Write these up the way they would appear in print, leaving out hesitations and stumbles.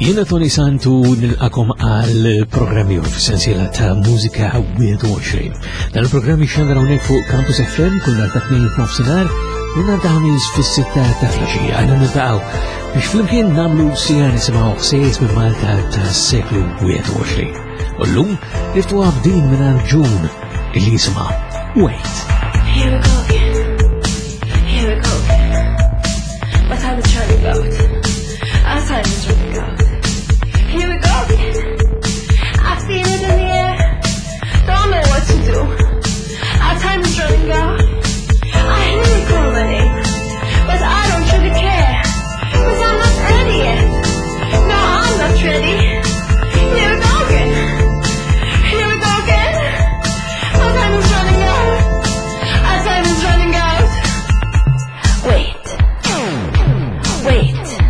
Jiena Tony Santu nilqakom għal programmi f'sensiela ta' mużika 21. Dan il-programmi xandra hawnhekk fuq Campus FM kull nhar ta' tnejn f'nofsinhar u nhar ta' ħamis fis-sitta ta' filgħaxija. Aħna niltaqgħu biex flimkien nagħmlu sija nisimgħu ħsejjes minn Malta tas-seklu 21. U llum niftuha b'din mingħand June illi jisimha Wait. Here we go again. Here we go again. My time is running out. Our time is running out. Here we go again. I feel it in the air. Don't know what to do. Our time is running out. I hear you call my name, but I don't really care, 'cause I'm not ready yet. No, I'm not ready. Here we go again. Here we go again. Our time is running out. Our time is running out. Wait. Wait.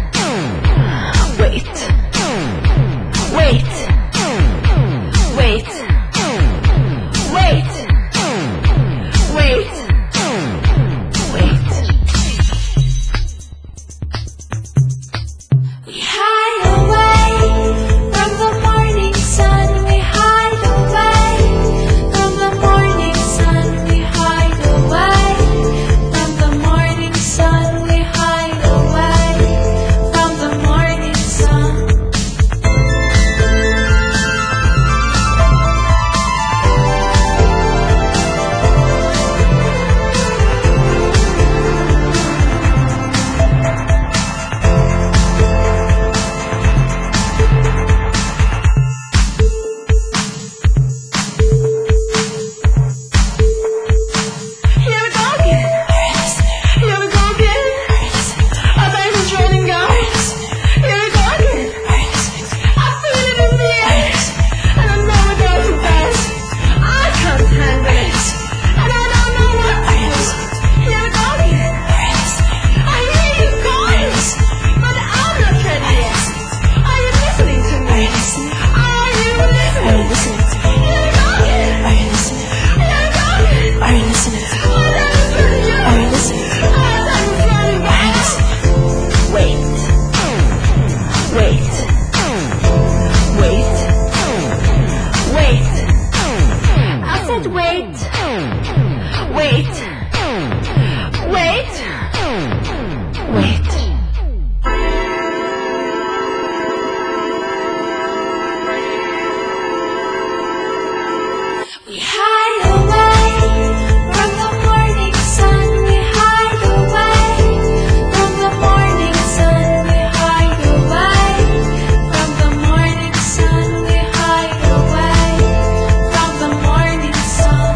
Wait. Wait. Wait. Wait. Wait. Wait. We hide away from the morning sun. We hide away from the morning sun. We hide away from the morning sun. We hide away from the morning sun. Here we go again. Here we go again. Our time is running out. Here we go again. I feel it in the air, and I know it goes too fast. I can't handle it, and I don't know what to do. Here we go again. I hear you calling, but I'm not ready yet. Are you listening to me? Are you listening? Here we go again. Here we go again. Our time is running out. Our time is running out. Wait. Wait. Wait. Wait. I said wait. Wait. Wait. Wait. We hide away from the morning sun. We hide away from the morning sun. We hide away from the morning sun. We hide away from the morning sun.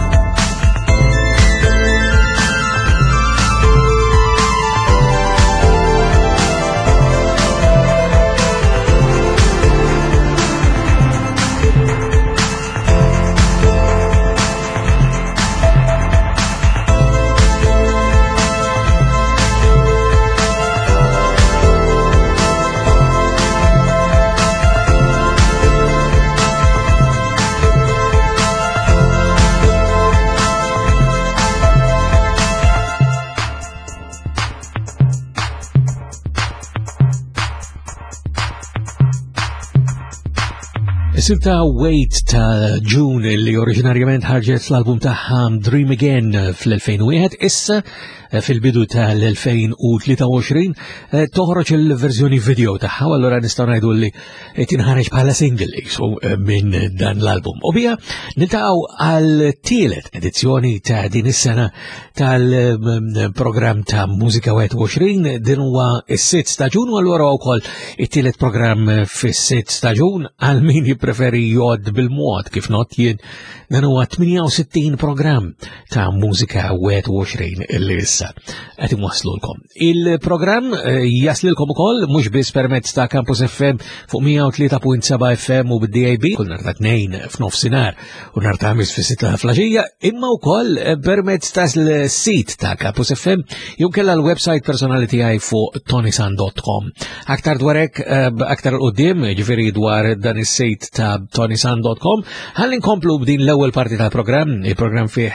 Is-silta Wait ta' June li oriġinarjament ħarġet l-album tagħha Dream Again fl-2001, issa fil-bidu tal-2023 toħroġ il-verżjoni video tagħha, u allura nistgħu ngħidu li tinħareġ bħala single isu minn dan l-album. U bija niltaqgħu għal-tielet edizzjoni ta' din is-sena tal-programm ta' Mużika 21, din huwa is-6 ta' Ġun, u allura wkoll it-tielet programm fis-6 ta' Ġun għal min jippreferi jgħod bil-mod kif not jien dan huwa 68 programm ta' Mużika 21 illi issa qed imwasslulkom. Il-programm jaslilkom ukoll mhux biss permezz ta' Campus FM fuq 103.7 FM u bid-DAB kull nhar ta' tnejn f'nofsinhar u nhar ta' ħamis fis-sitta flaġija, imma wkoll permezz tas-sit ta' Campus FM jew kellha l-website personali tiegħi fuq tonysan.com. Aktar dwar hekk aktar qudiem, ġifieri dwar dan is-sit ta' tonysan.com, ħalli nkomplu b'din l-ewwel parti tal-programm, il-programm fih 3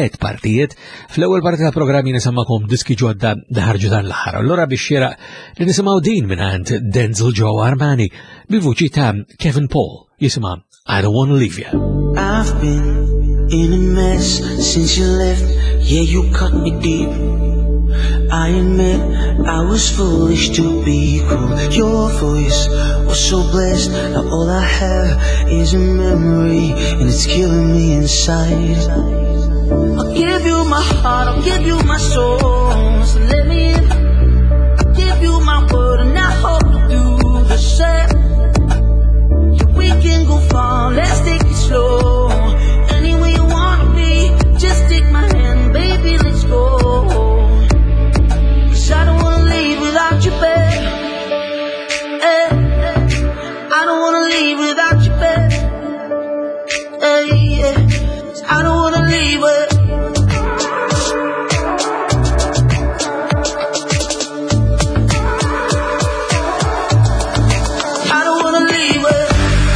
tlet partijiet. Fl-ewwel parti tal-programm nisimgħakom diski ġodda ħarġu dan l-aħħar. Allura biex xieraq li nisimgħu din mingħand Denzel Joe Armani bil-vuċi ta' Kevin Paul jisimha I Don't Wanna Leave You. I've been in a mess since you left. Yeah, you cut me deep. I admit I was foolish to be cruel. Your voice was so blessed. Now all I have is a memory, and it's killing me inside. I'll give you my heart, I'll give you my soul. So let me in. I'll give you my word, and I hope you do the same. Yeah, we can go far, let's take it slow. Anywhere you wanna be, just take my hand, baby, let's go. I don't wanna leave without you, babe. Hey, I don't wanna leave without you, babe. Hey, yeah. I don't wanna leave it. I don't wanna leave it.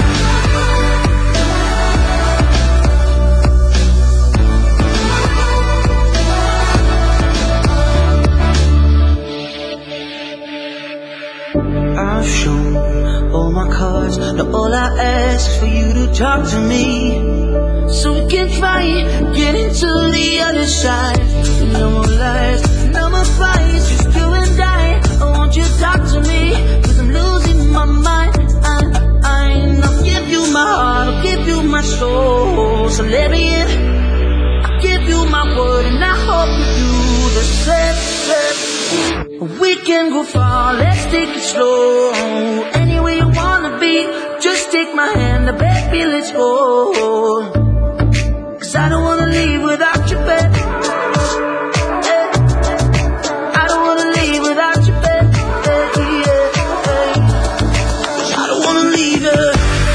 I've shown all my cards. Now all I ask is for you to talk to me, so we can try and get into the other side. No more lies, no more fights, just you and I want you to talk to me, cause I'm losing my mind. I'll give you my heart, I'll give you my soul. So let me in, I'll give you my word, and I hope you do the same. We can go far, let's take it slow. Anywhere you wanna be, just take my hand, baby, let's go. Cause I don't wanna leave without you, babe. Hey, I don't wanna leave without you, babe. Hey, yeah, hey. I don't wanna leave you.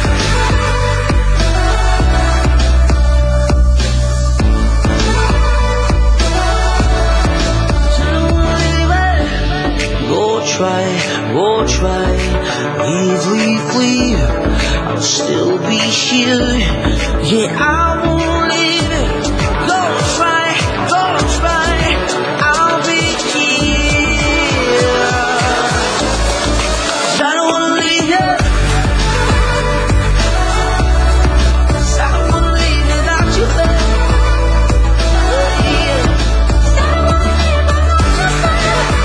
We'll try, leave, I'll still be here. Yeah, I won't leave it. Go try, I'll be here. I don't wanna leave you. I don't wanna leave without you, babe. Yeah. I don't wanna leave without you, babe.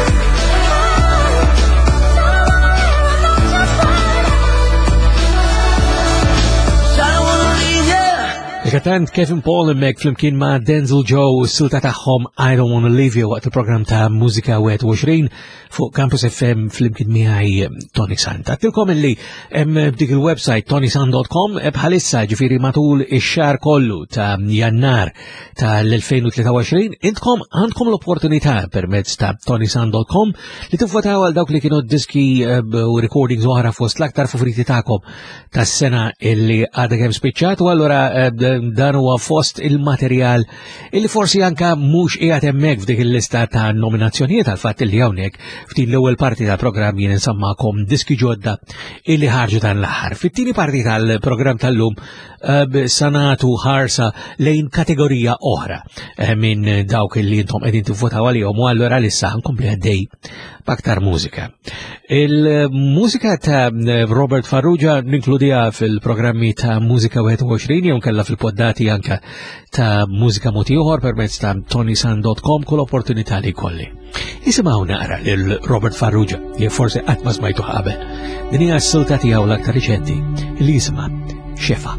Il-kantant Kevin Paul immek flimkien ma' Denzel Joe s-silta taħħom I Don't Wanna Leave You waqt il-program ta' Mużika 21 fuq Campus FM flimkien miħaj Tony Sant. Għattilkom illi dik il-website tonysan.com bħalissa ġifiri matul ix-xar kollu ta' jannar ta' l-2023 intkom għandkom l-opportunità permezz ta' tonysan.com li tivvotaw għal dawk li kienu diski u recordings oħra fost l-aktar favoriti ta'kom ta' s-sena illi għadha kemm spiċċat u allura dan huwa fost il-materjal illi forsi anka mhux qiegħed hemmhekk f'dik il-lista ta' nominazzjonijiet għal fatt li hawnhekk f'din l-ewwel parti tal-programm jien insammakom diski ġodda illi ħarġu dan l-aħħar. Fit-tieni parti tal-programm tal-lum sanatu ħarsa lejn kategorija oħra minn dawk illi intom qegħdin tivvotaw għalihom u allura lissa nkompli għaddej b'aktar mużika. Il-mużika ta' Robert Farrugia ninkludija fil-programmi ta' Mużika 21 jew kella fil-poddati anka ta' mużika moti oħor permezz ta' tonysan.com kull opportunità li kolli. Isimgħu naqra lil Robert Farrugia li forsi qatt ma smajtu qabel. Din hija s-silta tiegħu l-aktar riċenti li jisimha Xefa.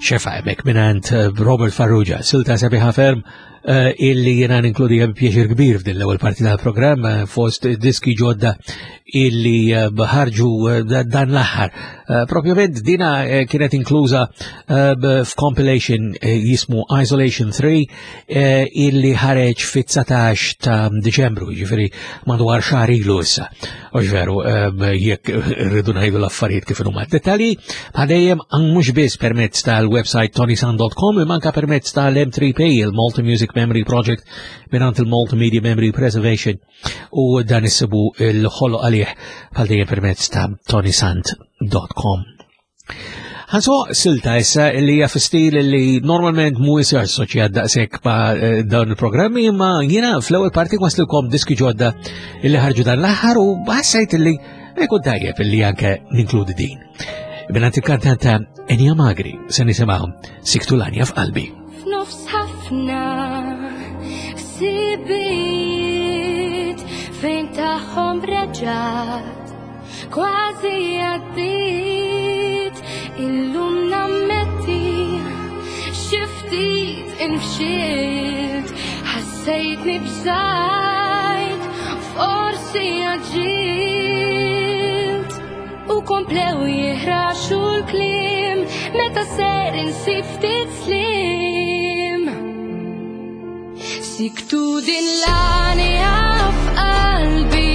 xefa hemmhekk minant Robert Farrugia, silta sabiħa ferm illi jena ninkludija b'pjeċir kbir f'din l-ewwel parti tal-programm fost diski ġodda illi ħarġu dan l-aħħar. Propjament dina kienet inkluża f'compilation jismu Isolation 3 illi ħareġ fit-19 ta' Deċembru, ġifieri madwar xahar ilu issa. Veru, jekk rridu ngħidu l-affarijiet kif huma dettalji, bħadejjem mhux biss permezz tal-website tonysan.com imma anke permezz tal-M3P, il-Multi Music Memory Project minant il-Multimedia Memory Preservation u dan issibu il-ħollu għalih bħaldejjem permezz ta' tonysant.com. Ħanso silta issa li hija fi-stil li normalment mhuwiex assoċjat daqshekk ma' dawn il-programmi imma jiena fl-ewwel parti waslilkom diski ġodda illi ħarġu dan l-aħħar u ħassejt illi jkun tajjeb illi anke ninkludi din. Minant il-kantanta Enya Magri se nisimgħu Siktulanja f'qalbi. F'nofs ħafna sibiet fejn tagħhom reġgħat kważi għaddiet illum nammetti xi ftit infxilt ħassejtni bżgħid forsi għaġġilt u komplew jihraxu l-kliem meta ser insib ftit slim. Siktu din l-għanija f'qalbi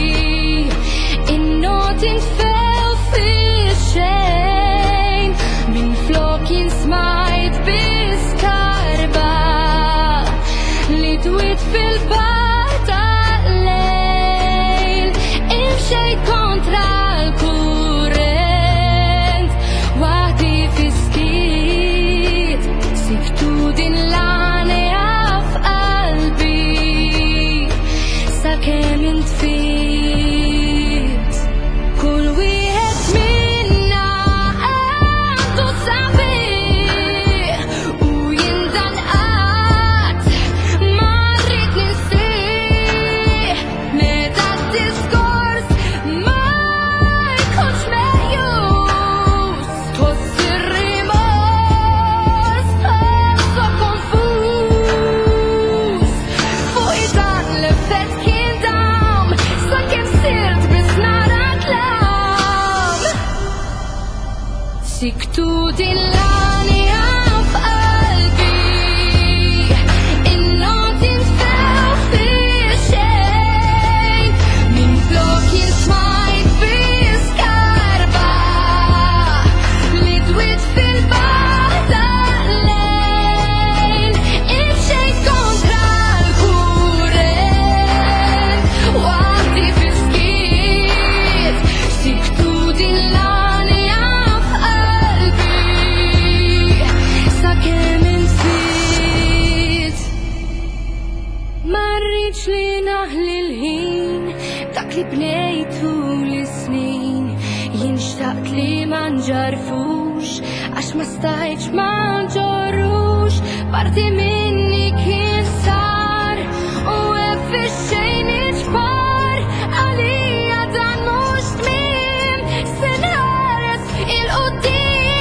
in-not infew fix-xejn minn flok jinsmajt bis-karba li twit fil-bar tal-lejl imxejt kontra l-kurrent waħdi fiskit. Siktu din l-għanija sakemm intfit kull wieħed minna għandu sabiħ u jindan qatt ma rrid ninsih meta d-diskors ma jkunx mejjus tħoss ir-rimors ħossa konfuż fuq dan l-effett Siktu din l-għanija f'qalbi in-not infew fix-xejn minn flok jinsmajt bis-karba li dwit fil-bar tal-lejl imxejt kontra l-kurrent waħdi fiskit. Siktu din l-għanija marriċ li naħli l-ħin dak li bnejtu l-snin jinxtaqt li manġarfux għax ma stajċ manġorux parti minni kien sar u effixxejn iġbar għalija dan mux tmim senħares il-qudiem.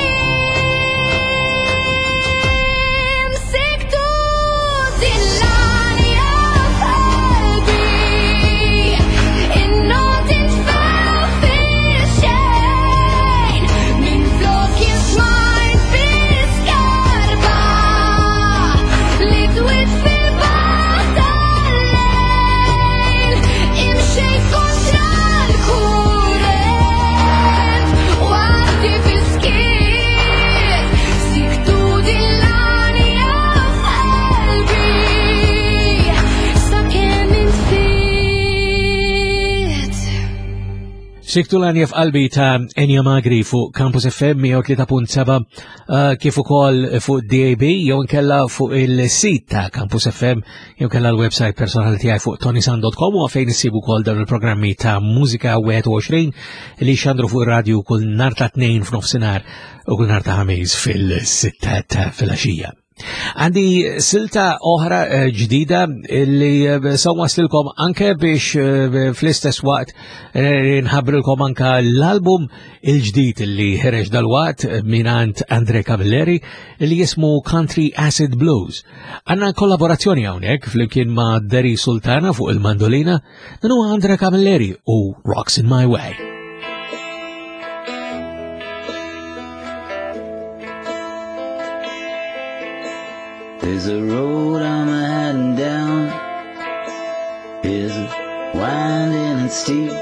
Siktulanja f'qalbi ta' Enya Magri fuq Campus FM 103.7 kif ukoll fuq DAB jew inkella fuq il-sit ta' Campus FM jew inkella l-website personali tiegħi fuq tonysan.com u fejn issibu wkoll dawn il-programmi ta' Mużika 21 li xandru fuq ir-radju kull nhar ta' tnejn f'nofsinhar u kull nhar ta' ħamis fil-6 ta' filgħaxija. Għandi silta oħra ġdida li sawwaslilkom anke biex fl-istess waqt nħabrilkom anka l-album il-ġdid li ħereġ dal-waqt minant Andre Camilleri li jismu Country Acid Blues. Għanna kollaborazzjoni hawnhekk flimkien ma' Derry Sultana fuq il-mandolina, dan huwa Andre Camilleri u Rocks in My Way. There's a road I'm heading down, is winding and steep.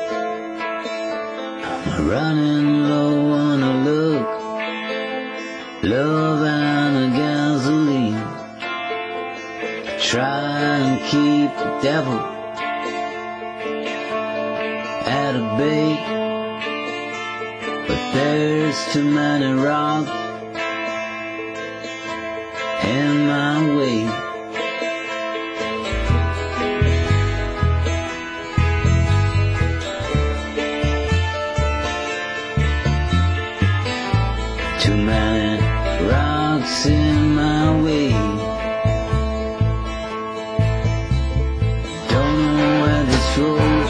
I'm running low on a look, love and a gasoline. Try and keep the devil at a bay, but there's too many rocks in my way. Too many rocks in my way. Don't know where this road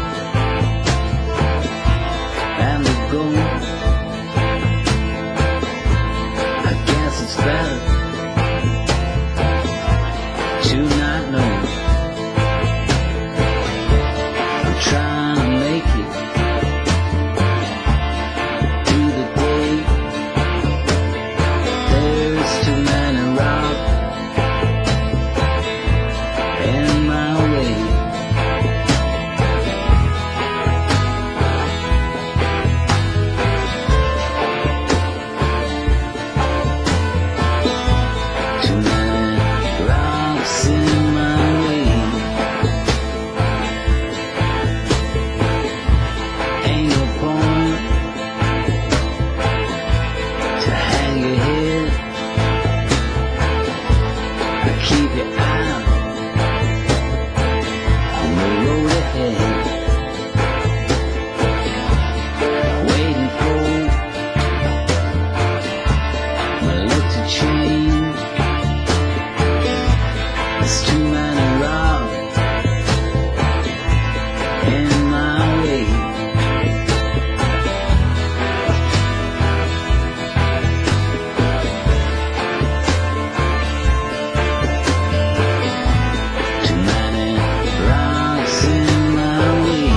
and to go. I guess it's better to not know. I'm trying to make it through the day. There's too many rocks in my way. Too many rocks in my way. Ain't no point to hang your head. Keep your eye on the road ahead. Waiting for my luck to change. There's too many rocks in my way. Too many rocks in my way.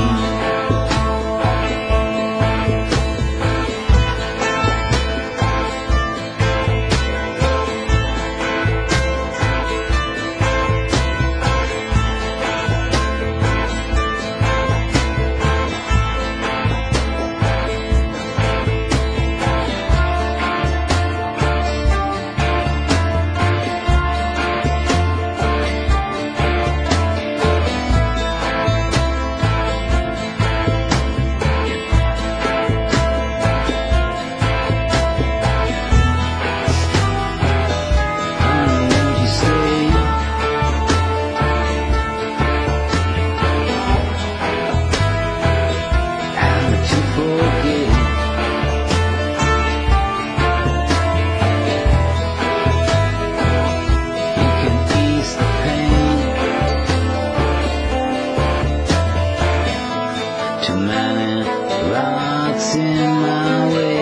Won't you stay? How to forget? You can ease the pain. Too many rocks in my way.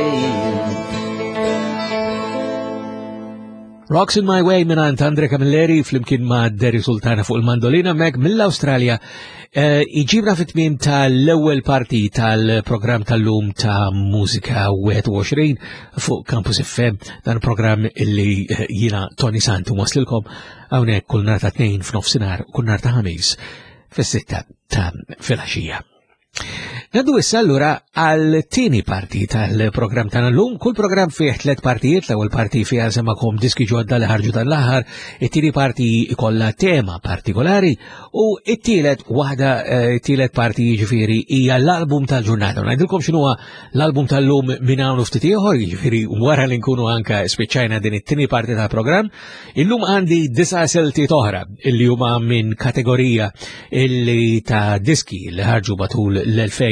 Rocks in My Way minant Andre Camilleri flimkien ma' Derry Sultana fuq il-mandolina meg mill-Australja iġibna fit-tmiem tal-ewwel parti tal-programm tal-lum ta' Mużika 21 fuq Campus FM, dan programm illi jina Tony Santu waslilkom hawnhekk kull nhar ta' tnejn f'nofsinhar u kull nhar ta' ħamis fis-sitta ta' filgħaxija. Naddu issa allura għal-tieni parti tal-programm tagħna llum. Kull programm fih 3 partijiet, l-ewwel parti fiha semakom diski ġodda li ħarġu tal-aħħar, it-tieni parti ikollha tema partikolari u it-tielet waħda it-tielet parti jiġifieri hija l-album tal-ġurnata. Ngħidilkom x'inhuwa l-album tal-lum minn hawn ftit ieħor, jiġifieri wara li nkunu anke spiċċajna din it-tieni parti tal-programm. Illum għandi 9 silti oħra illi huma minn kategorija illi ta' diski li ħarġu matul l-2000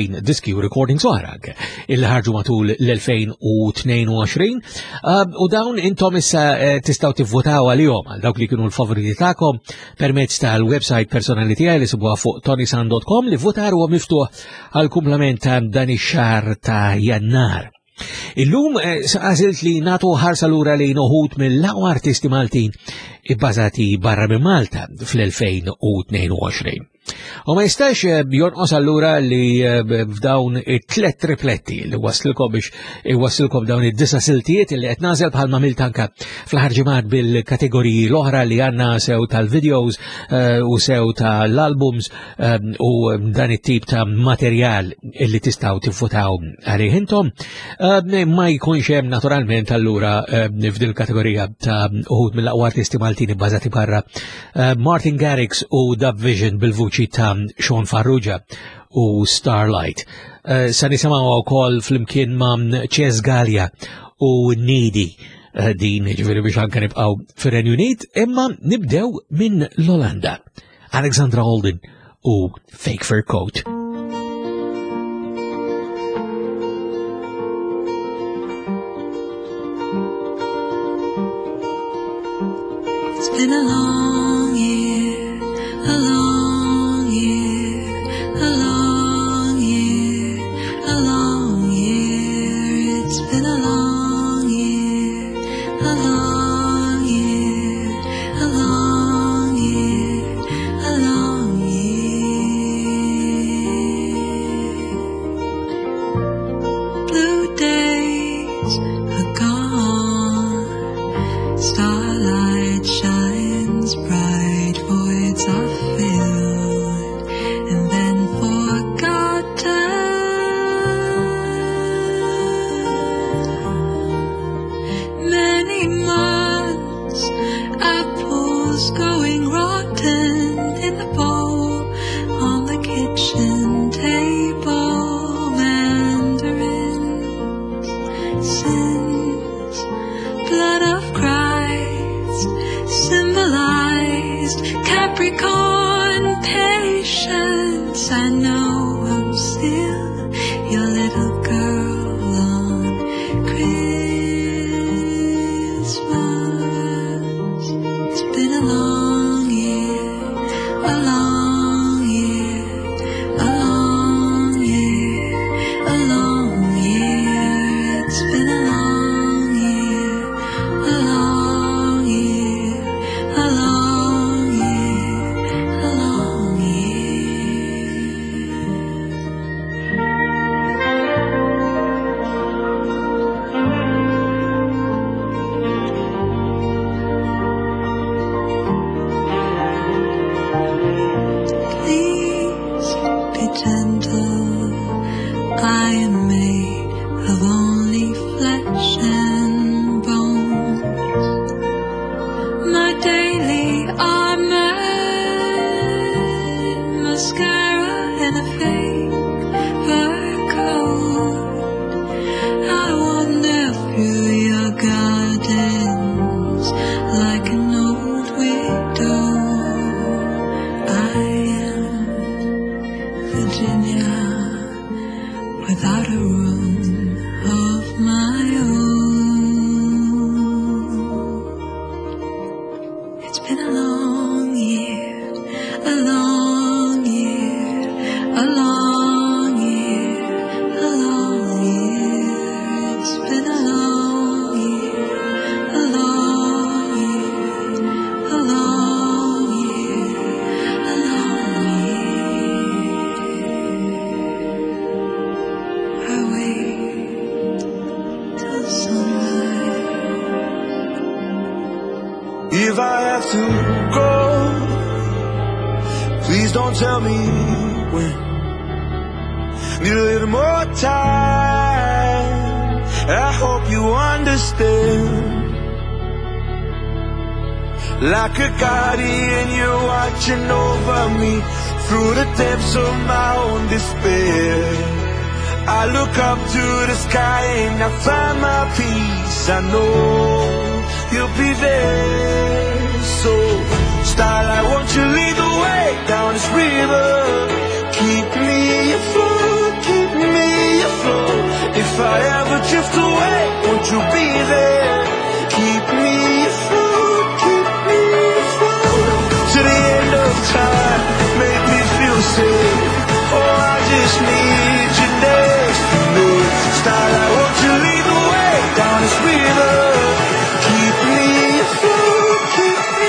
20 diski u recording soħrak illi ħarġu matul l-2022 u dawn intom issa tistaw tivvotaw għalihom għal dawk li kienu l-favoriti tagħkom permezz tal-website personali tiegħi li sibuha fuq tonysan.com li votar huwa miftuħ għal kumplament ta' dan ix-xahar ta' Jannar. Illum għażilt li nagħtu ħarsa lura lejn uħud mill-aqwa artisti Maltin ibbażati barra minn Malta fl-2022. U ma jistax jonqos allura li f'dawn it-tlet tripletti li waslilkom biex wassilkom dawn id-disa siltijiet li qed nażel bħalma milt anke fl-ħarġimat bil-kategoriji l-oħra li għandna sew tal-videos u sew tal-albums u dan it-tip ta' materjal li tistgħu tivvutaw għalih intom ma jkunx hemm naturalment allura f'din il-kategorija ta' uħud mill-aqwa artisti Maltin ibbażati barra Martin Garrix u Dub Vision bil-vuċi ta' Sean Farrugia u Starlight. Sa nisimgħu wkoll flimkien ma' Ches Gallia u Needy din ġifieri biex anke nibqgħu fir-Renju Unit, imma nibdew minn l-Olanda. Alexandra Holden u Fake Fur Coat. It's been a long year, a long year, a long year, a long year. It's been a long year, a long year, a long year, a long year. Blue days are gone, starlight shines bright, voids are filled and then forgotten. Many months, apples going rotten in the bowl on the kitchen table, mandarins, sins, blood of Christ, symbolized Capricorn patience. I know I'm still your little girl on Christmas. It's been a long year, a long year, a long year, a long year. It's been a long year, a long year, a long year, a long Please be gentle. I am made of only flesh and bones. My daily armor, mascara and a fake fur coat. I wander through your gardens like an old widow. I am Virginia without a room of my own. It's been a long year, a long year, a long year, a long year. It's been a long year, a long year, a long year, a long year. I wait till sunrise. If I have to go, please don't tell me when. Need a little more time. I hope you understand. Like a guardian, you're watching over me through the depths of my own despair. I look up to the sky and I find my peace. I know you'll be there. So, starlight, won't you lead the way down this river? Keep me afloat, keep time, make me feel safe. Oh, I just need you next to me. Starlight, won't you lead the way down this river? Keep me afloat, keep me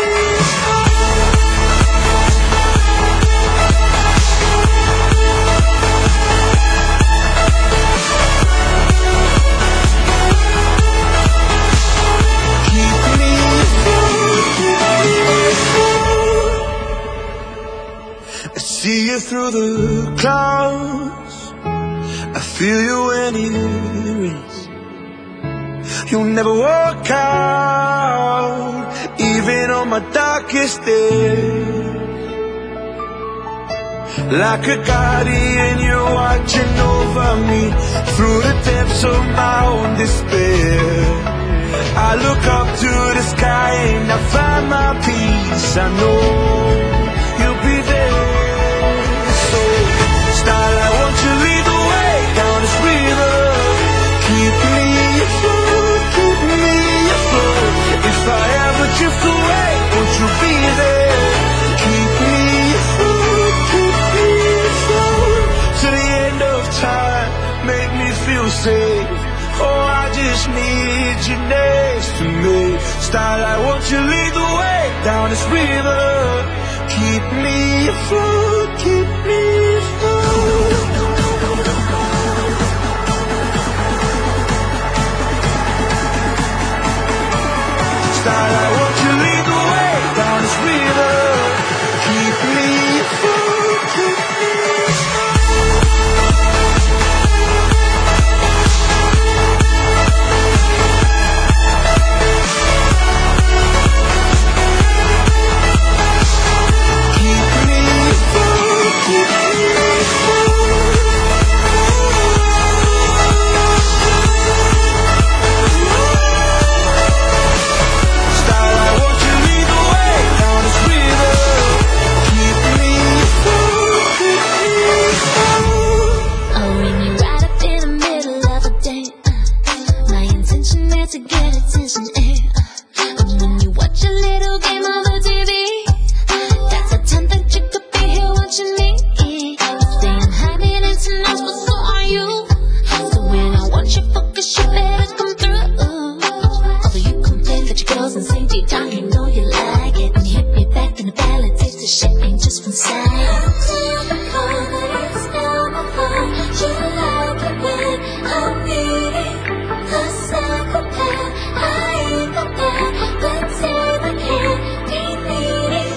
see you through the clouds, I feel you when it rains. You'll never walk out, even on my darkest days. Like a guardian, you're watching over me through the depths of my own despair. I look up to the sky and I find my peace. I know you'll be there. Starlight, won't you lead the way down this river? Keep me afloat, keep me afloat. If I ever drift away, won't you be there? Keep me afloat, keep me afloat. To the end of time, make me feel safe. Oh, I just need you next to me. Starlight, won't you lead the way down this river? Keep me afloat, keep me afloat. Starlight, won't you lead the way down this river? Keep me afloat, keep me to get attention, and when you watch a little game on the TV, that's a time that you could be here watching me. Staying hiding in tonight, but so are you. So when I want you focus, you better come through. Although you complain that your girls and sing deep down, you know you like it. And you hit me back in the ballad, taste the shit ain't just one side. You like it when I'm needing a psychopath. I ain't the bad, but say I can't be needy.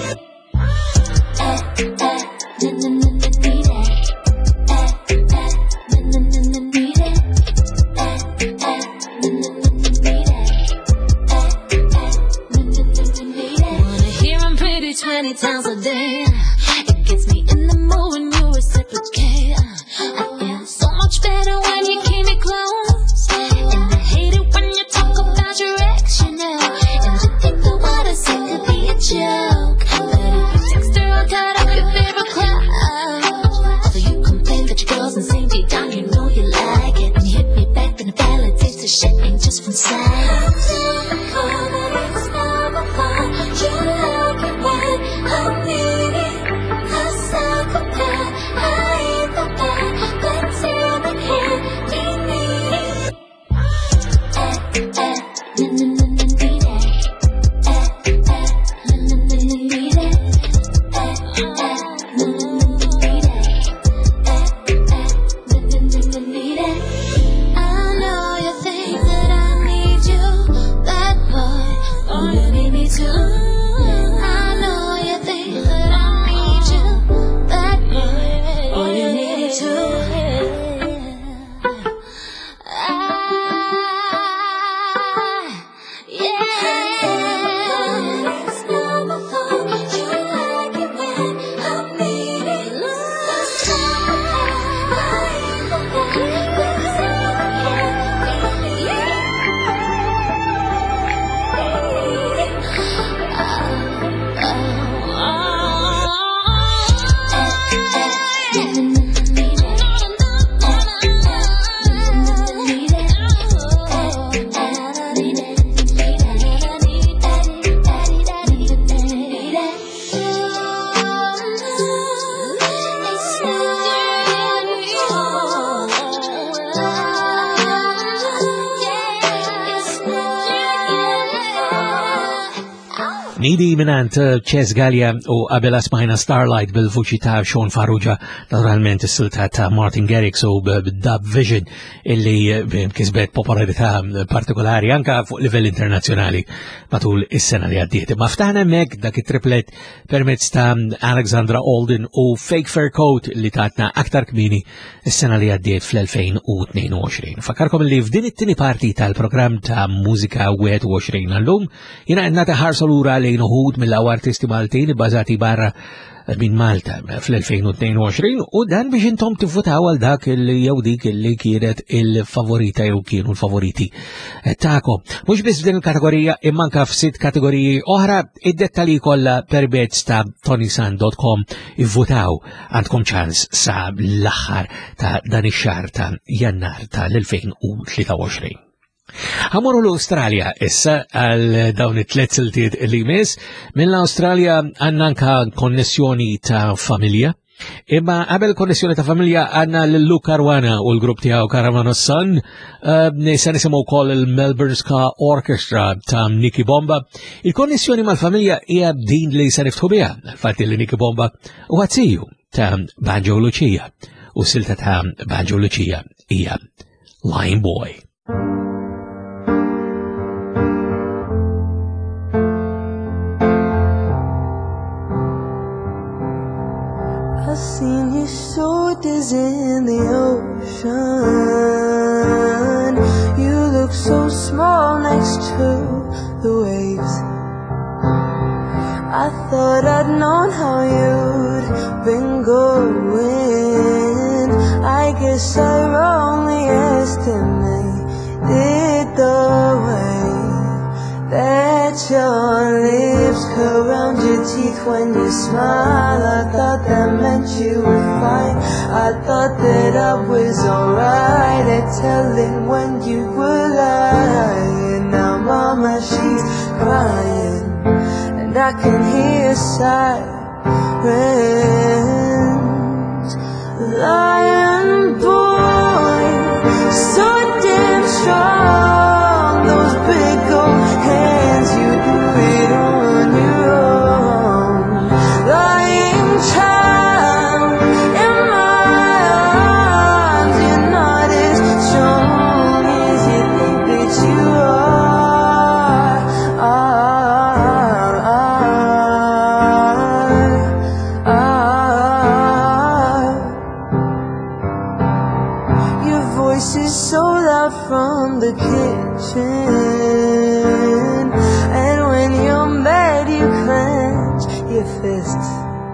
Wanna hear 'em pretty 20 times a day. It gets me in the mood. Nidi minant Ches Gallia u qabel smajna Starlight bil-vuċi ta' Sean Farrugia, naturalment is-silta ta' Martin Garrix u b'Dub Vision illi kisbet popolarità partikolari anka fuq livell internazzjonali matul is-sena li għaddiet. Maftaħna mek dak it-triplet permezz ta' Alexandra Alden u Fake Fur Coat li tatna aktar kmini is-sena li għaddiet fl-2022. Fakarkom li f'din it-tieni parti tal-programm ta' Mużika 21 għallum jina għedna ħarsu lura lejn uħud mill-għaw artisti Maltin bbażati barra minn Malta fl-2022 u dan biex intom tivvutaw għal dak jew dik li kienet il-favorita jew kienu l-favoriti ta'kom. Mhux biss f'din il-kategorija imma anke f'sitt kategoriji oħra, id-dettalji kollha permezz ta' tonisan.com ivvutaw għandkom ċans sa l-aħħar ta' dan ix-xahar ta' Jannar tal-2023. Għamuru l-Australia issa għal dawn it-tlet siltiet li jmiss. Mill-Australia għanna anka konnessjoni ta' familja. Imma qabel konnessjoni ta' familja għanna l-Luke Caruana u l-grupp tiegħu Caravana Sun. Se nisimgħu wkoll il-Melbourne Ska Orchestra ta' Nicky Bomba. Il-konnessjoni mal-familja hija din li se niftħu biha. Fatti li Nicky Bomba u għazziju ta' Banjo Lucia u silta ta' Banjo Lucia hija Lion Boy. I've seen your shoulders in the ocean. You look so small next to the waves. I thought I'd known how you'd been going. I guess I wrongly estimated the way that your lips curl around your teeth when you smile. I thought that meant you were fine. I thought that I was alright at telling when you were lying. Now mama, she's crying and I can hear sirens. Lion boy, so damn strong. Those big old hands, you do it on your own. Lying child in my arms, you're not as strong as you think that you are. Your voice is so loud from the kitchen, and when you're mad you clench your fists.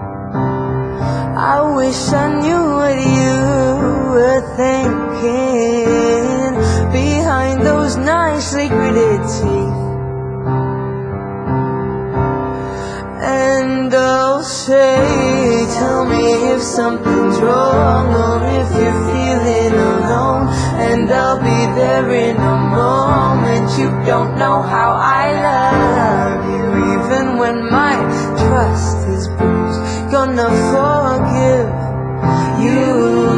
I wish I knew what you were thinking behind those nicely gritted teeth. And I'll say, tell me if something's wrong or if you're feeling alone, and I'll be there in a moment. You don't know how I love you, even when my trust is bruised. Gonna forgive you,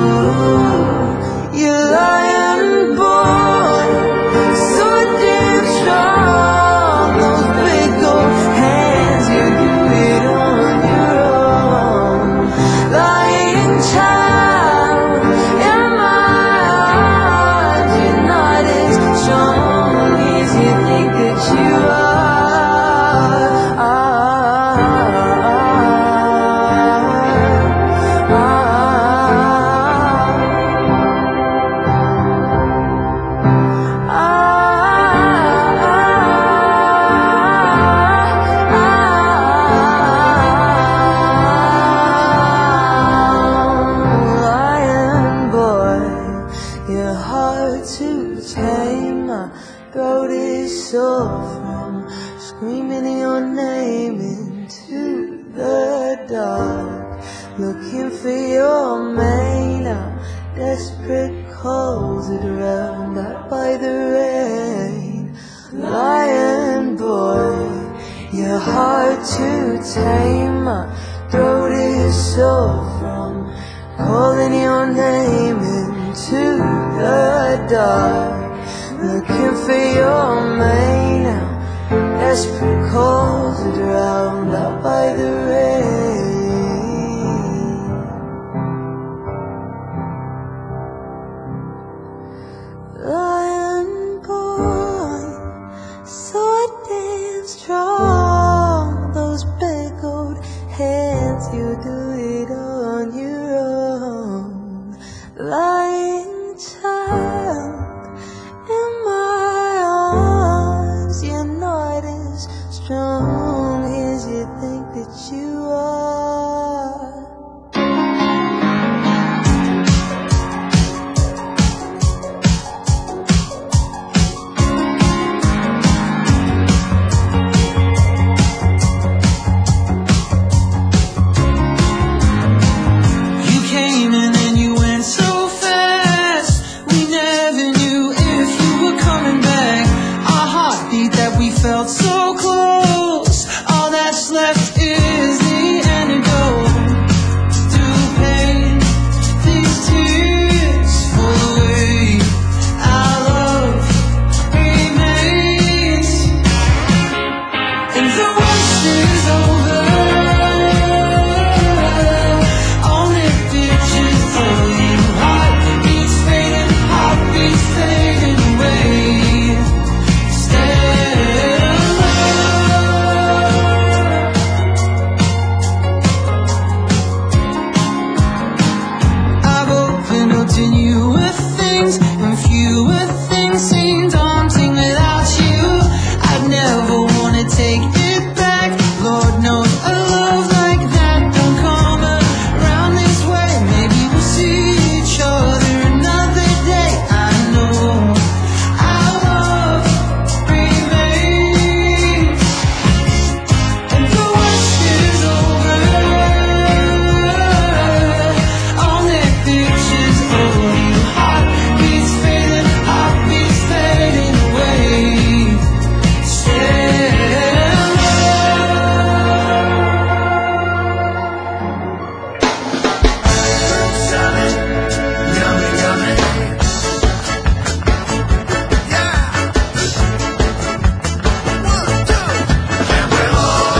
you lion boy, so damn strong. Those big old hands, you do it on your own. Lying child in my arms, you're not as strong as you think that you are. Lion boy, you're hard to tame. My throat is sore from screaming your name into the dark, looking for your mane. I'm desperate, calls it around out by the rain. Lion boy, you're hard to tame. My throat is sore from calling your name into the dark, looking for your mane. I'm desperate calls are drowned out by the rain. Lion born, so damn strong. Those big old hands, you do it on your own. Lion child in my arms, you're not as strong as you think that you are. You came and then you went so fast. We never knew if you were coming back. Our heartbeat that we felt so close. All that's left is the antidote to pain. These tears fall away. Our love remains. And the worst is over. Only pictures for you. Heartbeats fading away. Stay I've opened up to newer things, and fewer things seem daunting without you. I'd never wanna take it back. Lord knows a love like that don't come around this way. Maybe we'll see each other another day. I know our love remains. And the worst is over. Only pictures of you. Heartbeats fading away. Stay Salad, yummy, yummy. Yeah. 1, 2. And we're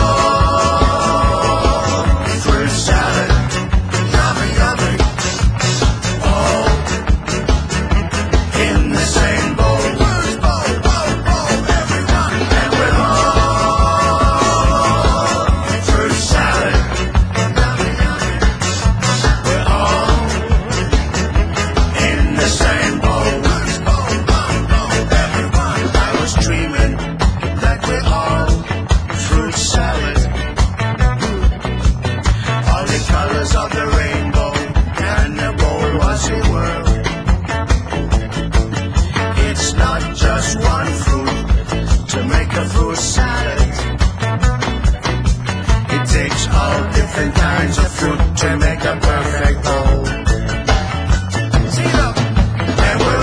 all fruit salad, yummy, yummy. All in the same bowl. Everyone. And we're all fruit salad, yummy, yummy. We're all in the same bowl. Everyone. I was dreaming that we're all fruit salad. All the colors of the rainbow, and the bowl was a world. It's not just one fruit to make a fruit salad. It takes all different kinds of fruit to make a perfect bowl. See, look. And we're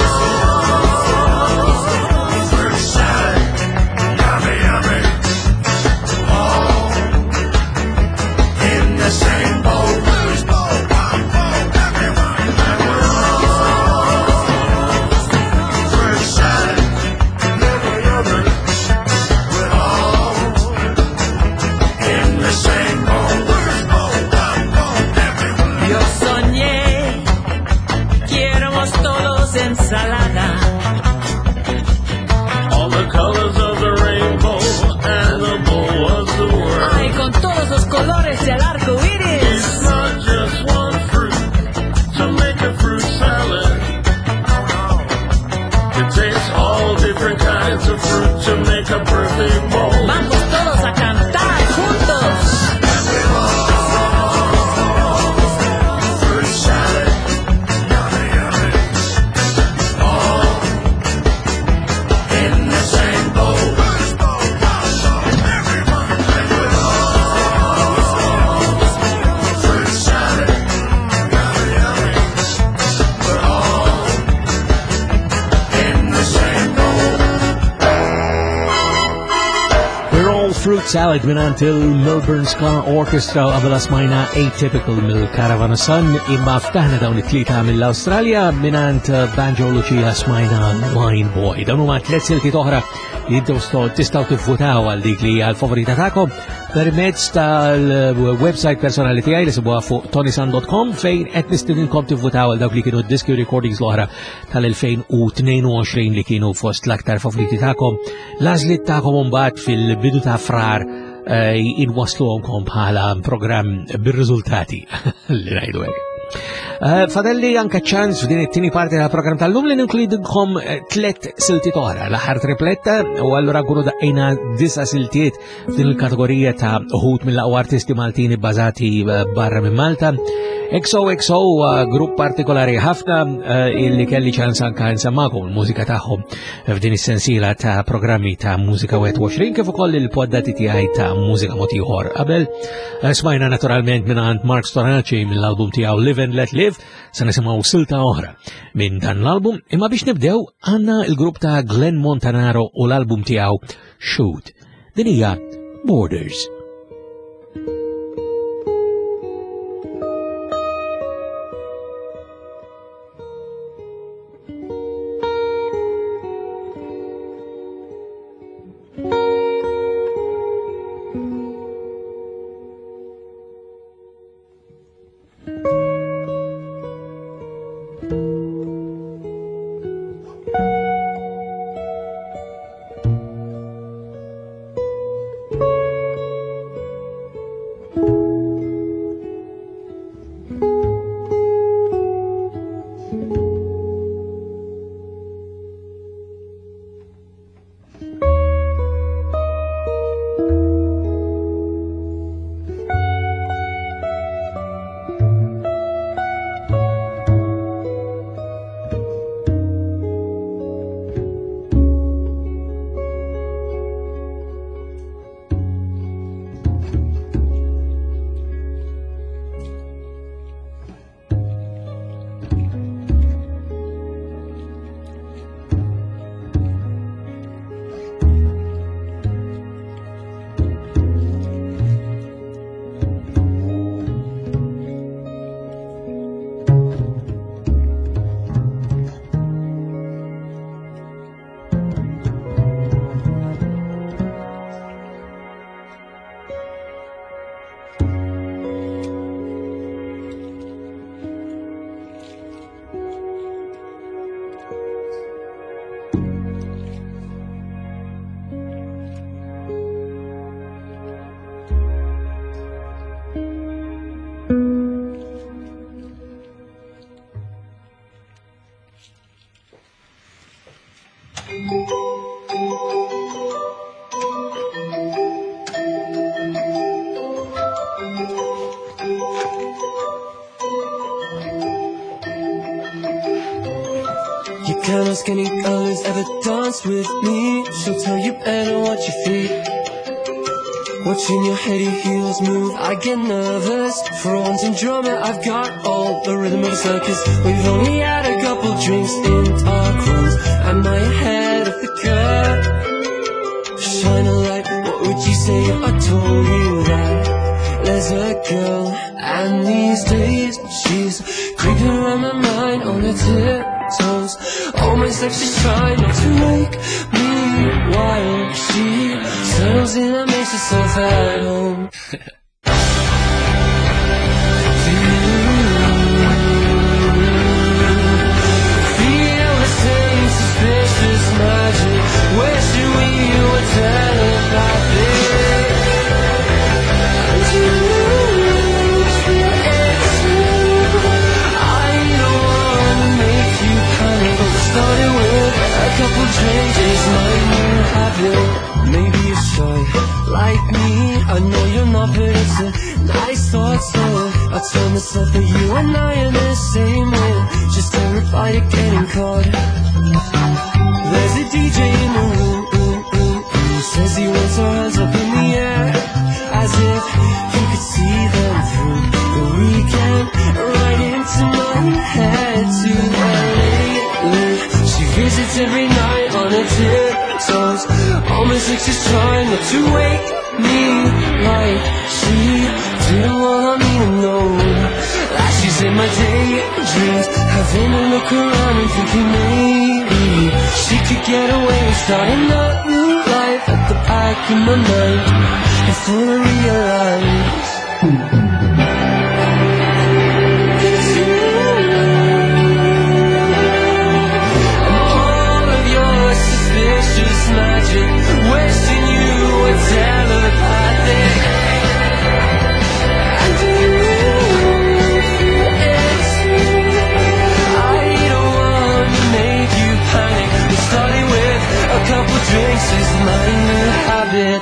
all fruit salad, yummy, yummy. All in the same bowl. Everyone. And we're all fruit salad, yummy, yummy. We're all in the same bowl. Everyone. Salad minant il-Melbourne Ska Orchestra qabel smajna Atypical mill-Caravana Sun imma ftaħna dawn it-tlieta mill-Awstralja minant Banjo Lucia smajna Wine Boy. Dawn huma tliet silti oħra li tistgħu tivvutaw għal dik li għall-favorita tagħkom permezz tal-website personali tiegħi li sibuha fuq tonysan.com fejn qed nistidinkom tivvutaw għal dawk li kienu diski recordings l-oħra tal-2022 li kienu fost l-aktar favoriti tagħkom. L-għażliet tagħkom mbagħad fil-bidu ta' frar inwasluhomkom bħala programm bir-riżultati li ngħidu hekk. Fadelli anka ċans f'din it-tieni parti tal-programm tal-lum li ninkludilkom tliet silti oħra. L-aħħar tripletta u allura nkunu daqqejna 9 siltiet f'din il-kategorija ta' uħud mill-aqwa artisti Maltini bbażati barra minn Malta. XOXO grupp partikolari ħafna illi kelli ċans anka nsemmakom il-mużika tagħhom f'din is-sensiela ta' programmi ta' mużika 21 kif ukoll il-poddati tiegħi ta' mużika mod ieħor. Qabel smajna naturalment minn Mark Storaci mill-album tiegħu Live and Let Live, se nisimgħu silta oħra minn dan l-album, imma biex nibdew għandna il-grupp ta' Glenn Montanaro u l-album tiegħu Shoot. Din hija Borders. Kind of skinny colors ever dance with me. She'll tell you better watch your feet. Watching your heady heels move, I get nervous. For a wanting drummer, I've got all the rhythm of a circus. We've only had a couple drinks in dark rooms. Am I ahead of the curve? Shine a light, what would you say if I told you that there's a girl, and these days she's creeping around my mind on her tiptoes. All my sex is trying not to wake me while she settles in and makes herself at home. Feel the same suspicious magic. Where should we were telepathic? And you feel it too. I don't wanna make you panic. Started with a couple drinks, it's my new habit. Maybe you're shy, like me, I know you're not, but it's a nice thought. So I tell myself that you and I are the same way, just terrified of getting caught. There's a DJ in the room, who says he wants our hands up in the air, as if he could see them through the weekend, right into my head to LA. She visits every night on her tiptoes. All my sex is trying not to wake me like she didn't want me to know. Like she's in my daydreams, having a look around and thinking maybe she could get away with starting a new life at the back of my mind before I realize it's you. And all of your suspicious magic, wishing you were telepathic. And it's me. I don't want to make you panic. But starting with a couple drinks is my new habit.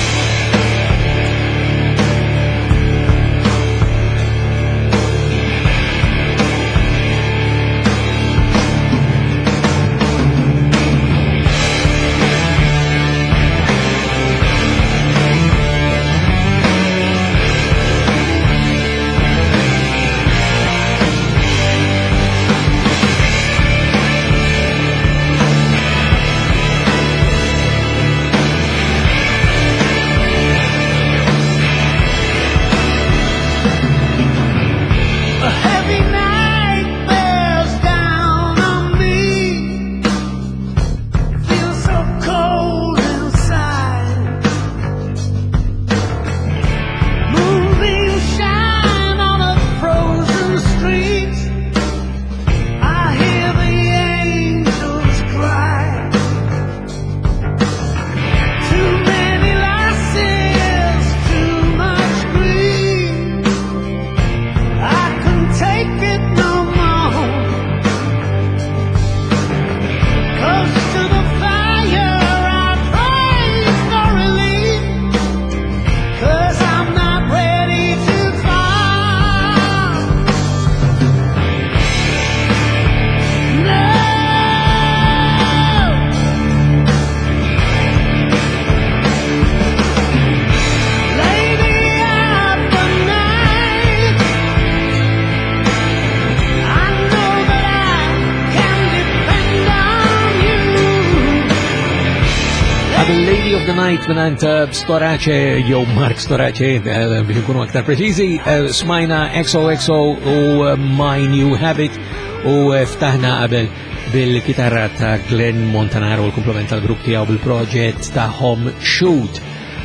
Minant Storace, jew Mark Storace, biex nkunu aktar preċiżi, smajna XOXO u My New Habit u ftaħna qabel bil-kitarra ta' Glenn Montanaro, l-komplement tal-grupp tiegħu bil-proġett tagħhom Shoot.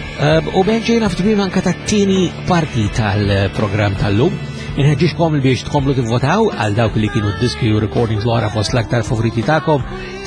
U benġejna f'tmiem anke tat-tieni parti tal-programm tal-lum. Inħeġġixkom biex tkomplu tivvotaw għal dawk li kienu d-diski u recordings l-ora fost l-aktar favoriti tagħkom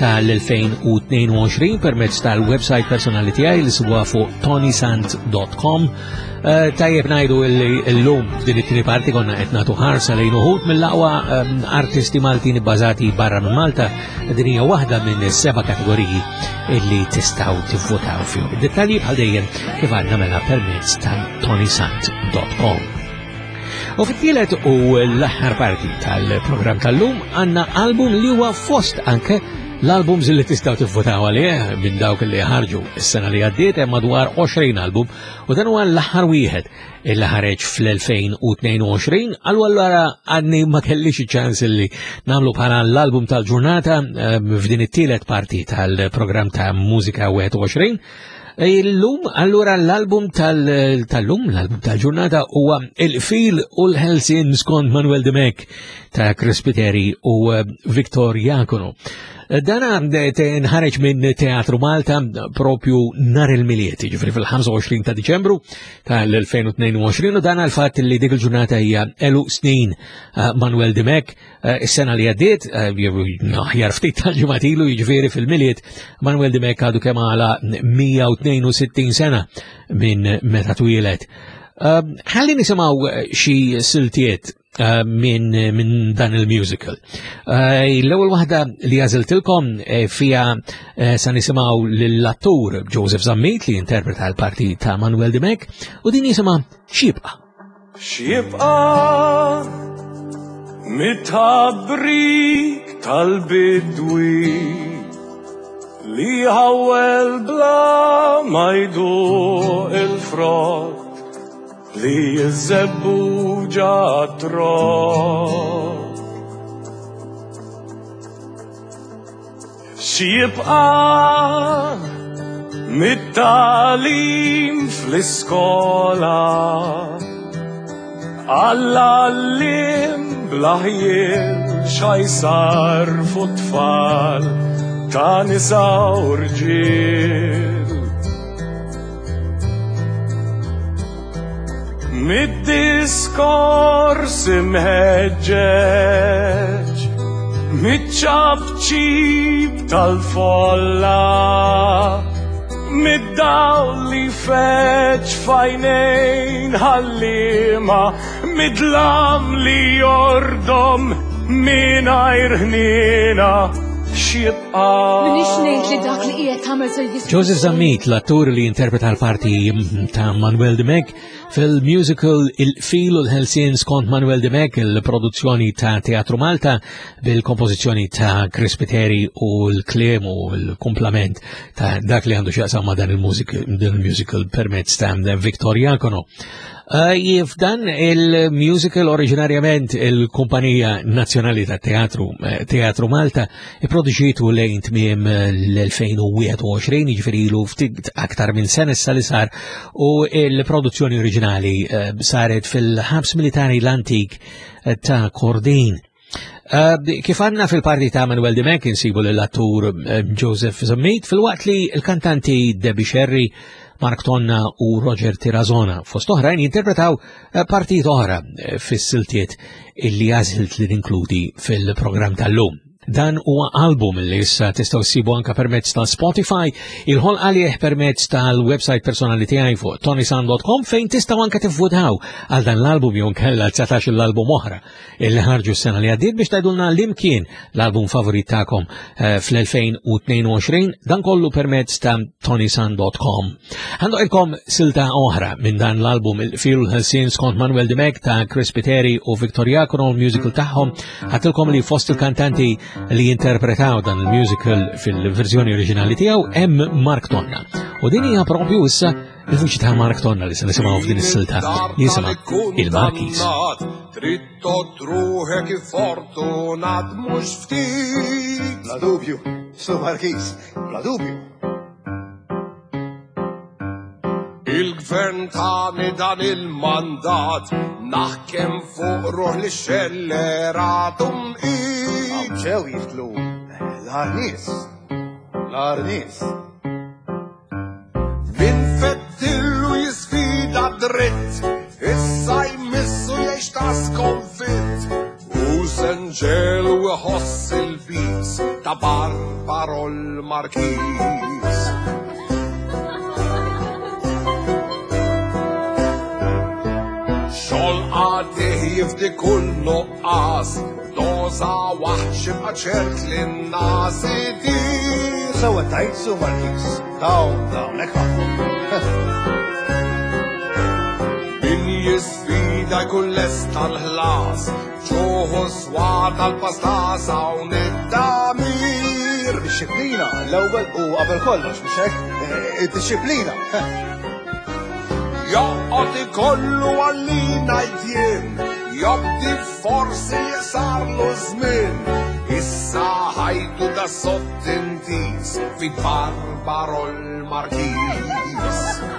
tal-2022 permezz tal-website personali tiegħi li sibuha fuq tonysant.com. Tajjeb ngħidu l-lum f'din it-tieni parti konna qed nagħtu ħarsa lejn uħud mill-aqwa artisti Maltin bbażati barra minn Malta. Din hija waħda minn 7 kategoriji illi tistgħu tivvotaw fihom. Id-dettalji bħal dejjem kif għandna mela permezz tal-tonysant.com. U fit-tielet u l-aħħar parti tal-programm tal-lum għandna album li huwa fost anke l-albums li tistgħu tivvotaw għalih minn dawk li ħarġu is-sena li għaddiet hemm madwar 20 album u dan huwa l-aħħar wieħed illi ħareġ fl-2022 allura għadni ma kellix iċ-ċans li nagħmlu bħala l-album tal-ġurnata f'din it-tielet parti tal-programm ta' Mużika 21. Illum, allura l-album tal-lum, l-album tal-ġurnata huwa Il-Fil u l-Helsin skont Manuel Demek ta' Chris Piteri u Viktor Jakono. Dana nħareġ minn Teatru Malta propju nar il-miliet, ġifri fil-25 ta' Diċembru tal-2022 u dana l-fatt li dik il-ġurnata hija elu snin Manuel Demek is-sena li għaddiet ħjar ftit tal-ġimgħat ilu jiġifieri fil-miliet Manuel Demek għadu kemm għala 162 sena minn meta twieled. Ħalli nisimgħu xi siltiet minn dan il-musical. L-ewwel waħda li għażiltilkom fija sa nisimgħu lill-attur Joseph Zammit li interpreta l-parti ta' Manuel Demek u din jisimha X'jibqa'. X'jibqa' mit-tabrik tal-bidwi li ħawel bla ma jduq il-frott li jizzebbu ġatrot. X'jibqa' mit-talim fl-iskola għall-allim blaħjel xajsar fuq-tfal ta' nisa u rġiel. Mid-diskors imħeġġeġ, mid-ċabċib tal-folla, mid-dawl li feċ fajnejn ħallima, mid-lam li jordom minajr ħnina. Minix ngħid li dak li qiegħed tagħmel se jisma'. Joseph Zammit, l-attur li interpreta l-parti ta' Manuel Demeg fil-musical Il-Fil u l-Ħelsien skont Manuel Demeg, il-produzzjoni ta' Teatru Malta bil-kompożizzjoni ta' Chris Peteri u l-kliem u l-komplament ta' dak li għandu xaqsam ma' dan il-musical permezz ta' Victor Iacono. Jifdan il-musical oriġinarjament il-Kumpanija Nazzjonali ta' Teatru Malta ipproduċitu lejn tmiem l-2021, jiġifieri ilu ftit aktar minn sena li sar, u il-produzzjoni oriġinali saret fil-ħabs militari l-antik ta' Kordin. Kif għanna fil-parti ta' Manuel Demeg insibu l-attur Joseph Zammit, fil-waqt li l-kantanti Debbie Sherry, Mark Tonna u Roger Tirazona fost oħrajn jinterpretaw partijiet oħra fis-siltiet illi għażilt li ninkludi fil-programm tal-lum. Dan huwa album li issa tistgħu ssibu anke permezz ta' Spotify, il-ħol għalih permezz tal-website personali tiegħi fuq tonysan.com fejn tistgħu anke tivvutaw għal dan l-album jew nkella 19 l-album oħra illi ħarġu s-sena li għaddiet biex tgħidulna l-imkien l-album favorit tagħkom fl-2022, dan kollu permezz ta' tonysan.com. Għandhom silta oħra minn dan l-album Il-Fil Ħelsien skont Manuel Demeg ta' Chris Peteri u Victor Iacono, l-musical tagħhom ħatilkom li fost il-kantanti li jinterpretaw dan il-musical fil-verżjoni oriġinali tiegħu hemm Mark Tonna. U din hija propju issa il-vuċi ta' Mark Tonna li se nisimgħu f'din is-silta jisimha Il-Markis. Tritto truħek fortunat mhux ftit. Bla dubju, Sur Markis, bla dubju. Il-gvern tani dan il-mandat naħkem fuq ruħ li xelleratum ġew jiftlu l-ħarnis. Min fettillu jisfida dritt, issa jmissu jiex ta' skonfitt, u senġelu jħoss il-bis ta' Barbaro l-Markis. Xol għadih jifdi kull nuqqas, doza waħxib għaċert l-nas idir. Sawa tajt, Sur Markis, dawn, ekħafu. Min jisfida jkun lesta l-ħlas, ġuħu swata l-pastasa u nid-damir. Disciplina, l-ewwel u qabel kollox, biex hekk, id-disciplina. Joqgħod ikollu għallina jtiem, jobdi forsi jesarlu żmien, issa ħajtu da sottintis fi Barbaro l-Markis.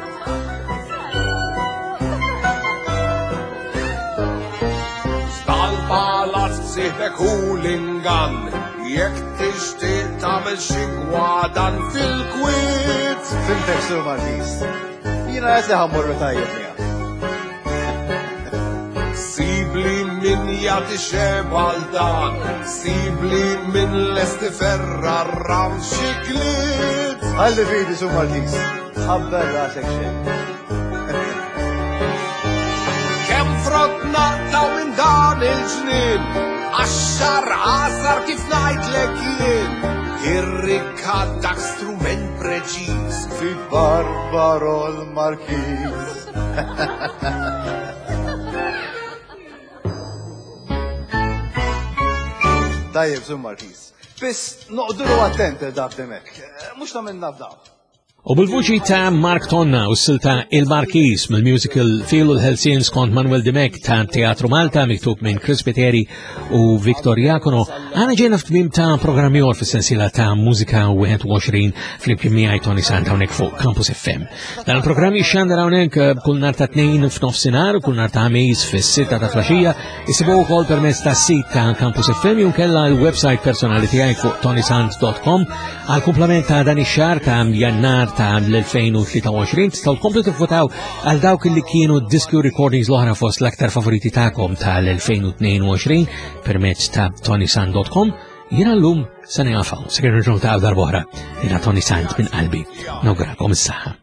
Stal-palazz siħbek hulingan, jekk tixtieq tagħmel xi gwadan fil-kwiet. Fimtek, Sur Markis. Jina għazli ħammurru tajjeb miegħek. Sibli min jagħti xebal dan, sibli min lesti ferrar xiklit. Għalli fidi, Sur Markis, ħabber rasek xejn. Kem frotna taw minn dan il-ġnien, għaxxar għasar kif ngħidlek jien, irrikaddak strument preċiż fi Barbaro l-Markis. Tajjeb, Sur Markis. Biss noqduru attenti dak demek. Mhux ta' minna f'daw. U bil-vuċi ta' Mark Tonna u s-silta Il-Marquis mill-musical Fielu l-Helsin skont Manuel Dimek ta' Teatru Malta miktub minn Chris Peteri u Viktor Jakono għana ġena f'tmim ta' programmior fis-sensiela ta' Mużika 21 fl-imkien miegħi Tony Sant hawnhekk fuq Campus FM. Dan il-programmi xandar hawnhekk kull nhar ta' tnejn f'nofsinhar, kull nhar ta' ħamis fis-sitta ta' flaxija, isibuh ukoll permezz tas-sit ta' Campus FM jew kellha l-website personali tiegħi fuq tonysant.com għal kumplament ta' dan ix-xahar ta' Jannar ta' l-2023 tistgħu tkomplu tivvotaw għal dawk li kienu disco recordings l-oħra fost l-aktar favoriti tagħkom tal-2022 permezz ta' tonysant.com. Jiena llum se nieqafaw se kien nirġgħu ta' darb'oħra jiena Tony Sant minn qalbi. Nawguralkom is-saħħa.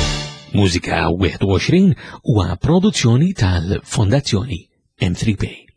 Mużika 21 huwa produzzjoni tal-Fondazzjoni M3P.